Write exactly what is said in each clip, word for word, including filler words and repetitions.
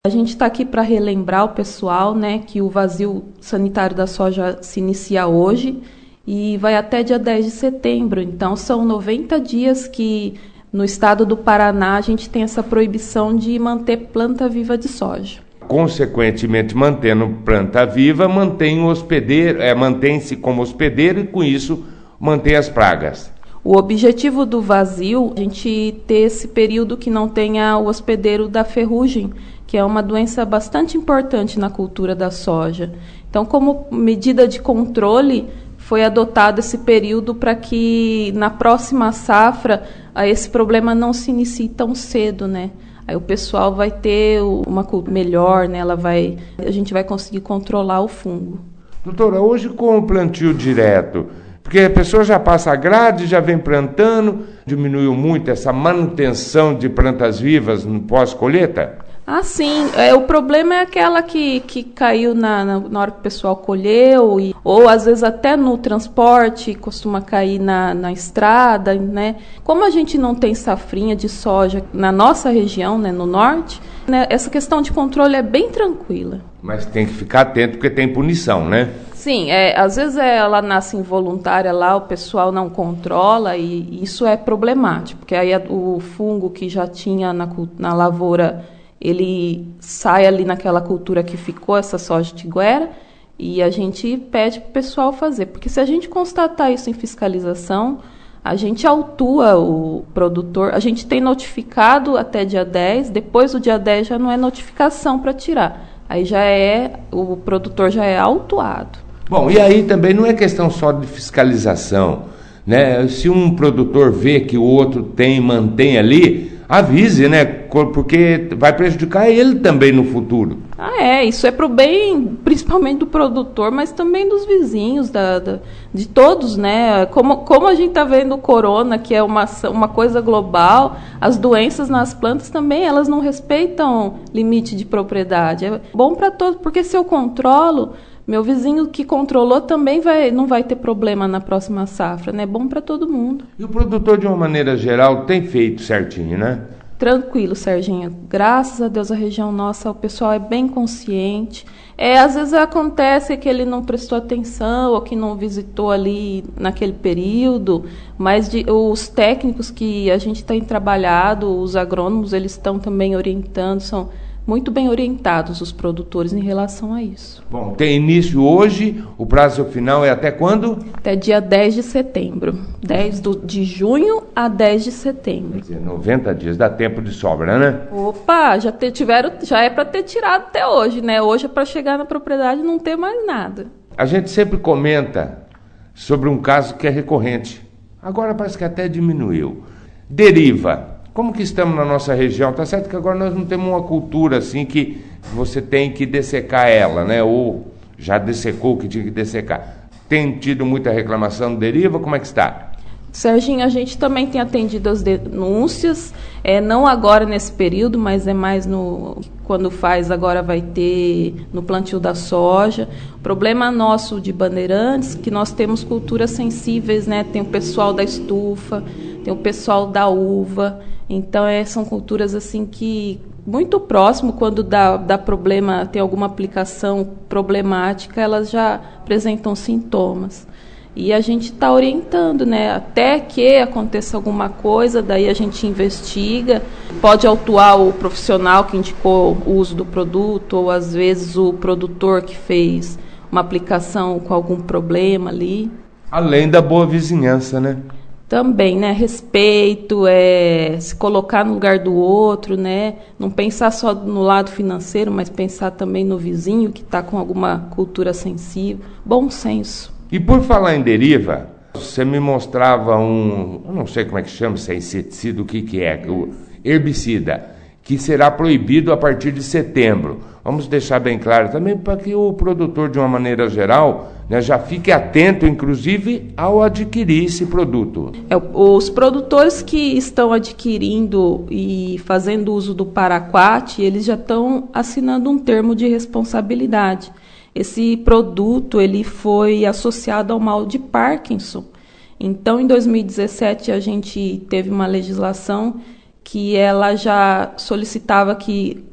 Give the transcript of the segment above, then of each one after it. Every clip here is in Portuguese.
A gente está aqui para relembrar o pessoal, né, que o vazio sanitário da soja se inicia hoje e vai até dia dez de setembro. Então, são noventa dias que no estado do Paraná a gente tem essa proibição de manter planta viva de soja. Consequentemente, mantendo planta viva, mantém o hospedeiro, é, mantém-se como hospedeiro e, com isso, mantém as pragas. O objetivo do vazio é a gente ter esse período que não tenha o hospedeiro da ferrugem, que é uma doença bastante importante na cultura da soja. Então, como medida de controle, foi adotado esse período para que na próxima safra esse problema não se inicie tão cedo, né? Aí o pessoal vai ter uma cultura melhor, né? Ela vai, a gente vai conseguir controlar o fungo. Doutora, hoje com o plantio direto, porque a pessoa já passa a grade, já vem plantando, diminuiu muito essa manutenção de plantas vivas no pós-colheita? Ah, sim. É, o problema é aquela que, que caiu na, na, na hora que o pessoal colheu, e, ou às vezes até no transporte, costuma cair na, na estrada, né? Como a gente não tem safrinha de soja na nossa região, né, no norte, né, essa questão de controle é bem tranquila. Mas tem que ficar atento porque tem punição, né? Sim, é, às vezes é, ela nasce involuntária lá, o pessoal não controla e isso é problemático, porque aí a, o fungo que já tinha na, na lavoura, ele sai ali naquela cultura que ficou, essa soja tiguera, e a gente pede para o pessoal fazer. Porque se a gente constatar isso em fiscalização, a gente autua o produtor, a gente tem notificado até dia dez, depois do dia dez já não é notificação para tirar. Aí já é, o produtor já é autuado. Bom, e aí também não é questão só de fiscalização, né? Se um produtor vê que o outro tem, mantém ali, avise, né? Porque vai prejudicar ele também no futuro. Ah, é. Isso é para o bem, principalmente do produtor, mas também dos vizinhos, da, da, de todos, né? Como, como a gente está vendo o corona, que é uma, uma coisa global, as doenças nas plantas também, elas não respeitam limite de propriedade. É bom para todos, porque se eu controlo, meu vizinho que controlou também vai, não vai ter problema na próxima safra, né? É bom para todo mundo. E o produtor, de uma maneira geral, tem feito certinho, né? Tranquilo, Serginho. Graças a Deus, a região nossa, o pessoal é bem consciente. É, às vezes acontece que ele não prestou atenção ou que não visitou ali naquele período, mas de, os técnicos que a gente tem trabalhado, os agrônomos, eles estão também orientando, são muito bem orientados os produtores em relação a isso. Bom, tem início hoje, o prazo final é até quando? Até dia dez de setembro. dez do, de junho a dez de setembro. Quer dizer, noventa dias, dá tempo de sobra, né? Opa, já, te, tiveram, já é para ter tirado até hoje, né? Hoje é para chegar na propriedade e não ter mais nada. A gente sempre comenta sobre um caso que é recorrente. Agora parece que até diminuiu. Deriva. Como que estamos na nossa região? Tá certo que agora nós não temos uma cultura assim que você tem que dessecar ela, né? Ou já dessecou o que tinha que dessecar. Tem tido muita reclamação de deriva? Como é que está? Serginho, a gente também tem atendido as denúncias, é, não agora nesse período, mas é mais no quando faz, agora vai ter no plantio da soja. O problema nosso de Bandeirantes, que nós temos culturas sensíveis, né? Tem o pessoal da estufa, tem o pessoal da uva, então é, são culturas assim que muito próximo, quando dá, dá problema, tem alguma aplicação problemática, elas já apresentam sintomas. E a gente está orientando, né? Até que aconteça alguma coisa, daí a gente investiga, pode autuar o profissional que indicou o uso do produto, ou às vezes o produtor que fez uma aplicação com algum problema ali. Além da boa vizinhança, né? Também, né? Respeito, é, se colocar no lugar do outro, né? Não pensar só no lado financeiro, mas pensar também no vizinho que está com alguma cultura sensível. Bom senso. E por falar em deriva, você me mostrava um, eu não sei como é que chama, se é inseticida, o que que é, o herbicida, que será proibido a partir de setembro. Vamos deixar bem claro também para que o produtor, de uma maneira geral, né, já fique atento, inclusive, ao adquirir esse produto. É, os produtores que estão adquirindo e fazendo uso do paraquat, eles já estão assinando um termo de responsabilidade. Esse produto ele foi associado ao mal de Parkinson. Então, em dois mil e dezessete, a gente teve uma legislação que ela já solicitava que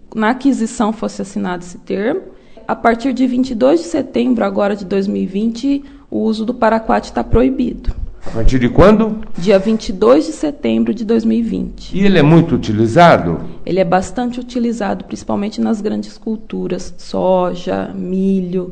na aquisição fosse assinado esse termo. A partir de vinte e dois de setembro agora de dois mil e vinte, o uso do paraquat está proibido. A partir de quando? Dia vinte e dois de setembro de dois mil e vinte. E ele é muito utilizado? Ele é bastante utilizado, principalmente nas grandes culturas, soja, milho.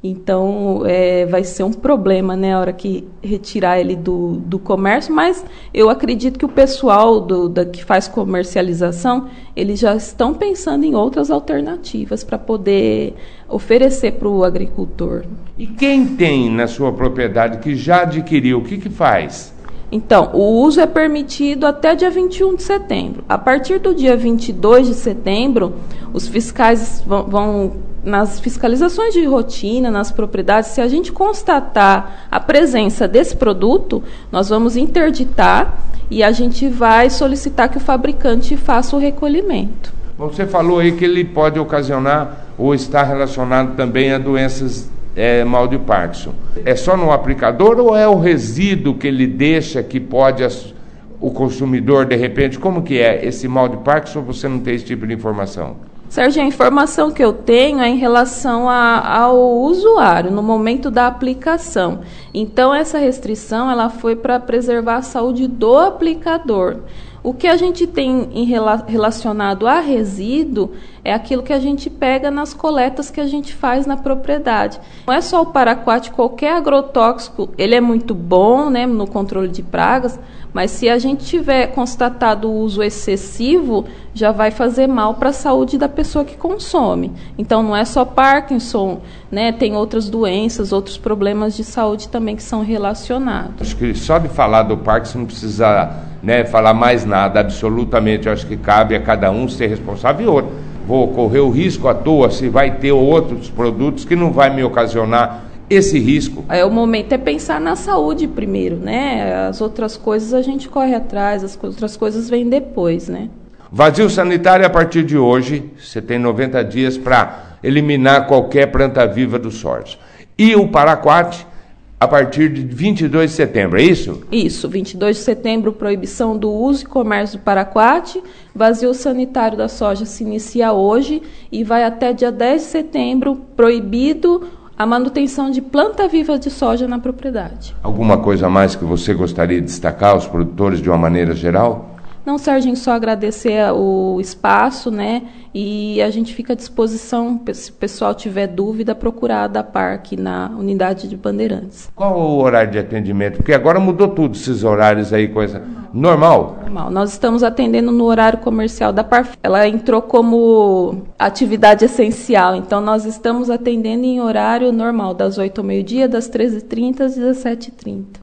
Então, é, vai ser um problema, né, a hora que retirar ele do, do comércio, mas eu acredito que o pessoal do, da, que faz comercialização, eles já estão pensando em outras alternativas para poder oferecer para o agricultor. E quem tem na sua propriedade que já adquiriu, o que que faz? Então, o uso é permitido até dia vinte e um de setembro. A partir do dia vinte e dois de setembro, os fiscais vão, vão nas fiscalizações de rotina, nas propriedades, se a gente constatar a presença desse produto, nós vamos interditar e a gente vai solicitar que o fabricante faça o recolhimento. Você falou aí que ele pode ocasionar ou estar relacionado também a doenças É, mal de Parkinson. É só no aplicador ou é o resíduo que ele deixa que pode as, o consumidor, de repente, como que é esse mal de Parkinson, você não tem esse tipo de informação? Sérgio, a informação que eu tenho é em relação a, ao usuário, no momento da aplicação. Então, essa restrição ela foi para preservar a saúde do aplicador. O que a gente tem em rela- relacionado a resíduo é aquilo que a gente pega nas coletas que a gente faz na propriedade. Não é só o paraquat, qualquer agrotóxico, ele é muito bom, né, no controle de pragas, mas se a gente tiver constatado o uso excessivo, já vai fazer mal para a saúde da pessoa que consome. Então, não é só Parkinson, né, tem outras doenças, outros problemas de saúde também que são relacionados. Acho que só de falar do Parkinson não precisa, né, falar mais nada, absolutamente. Eu acho que cabe a cada um ser responsável e outro. Vou correr o risco à toa se vai ter outros produtos que não vai me ocasionar esse risco. É, o momento é pensar na saúde primeiro, né? As outras coisas a gente corre atrás, as outras coisas vêm depois, né? Vazio sanitário a partir de hoje, você tem noventa dias para eliminar qualquer planta viva do sórdio. E o paraquat a partir de vinte e dois de setembro, é isso? Isso, vinte e dois de setembro, proibição do uso e comércio do paraquat. Vazio sanitário da soja se inicia hoje e vai até dia dez de setembro, proibido a manutenção de planta viva de soja na propriedade. Alguma coisa a mais que você gostaria de destacar aos produtores de uma maneira geral? Não, Serginho, só agradecer o espaço, né? E a gente fica à disposição, se o pessoal tiver dúvida, procurar a DAPAR aqui na unidade de Bandeirantes. Qual o horário de atendimento? Porque agora mudou tudo, esses horários aí, coisa normal? Normal. Nós estamos atendendo no horário comercial da Par. Ela entrou como atividade essencial, então nós estamos atendendo em horário normal, das oito ao meio-dia, das treze e trinta às dezessete e trinta.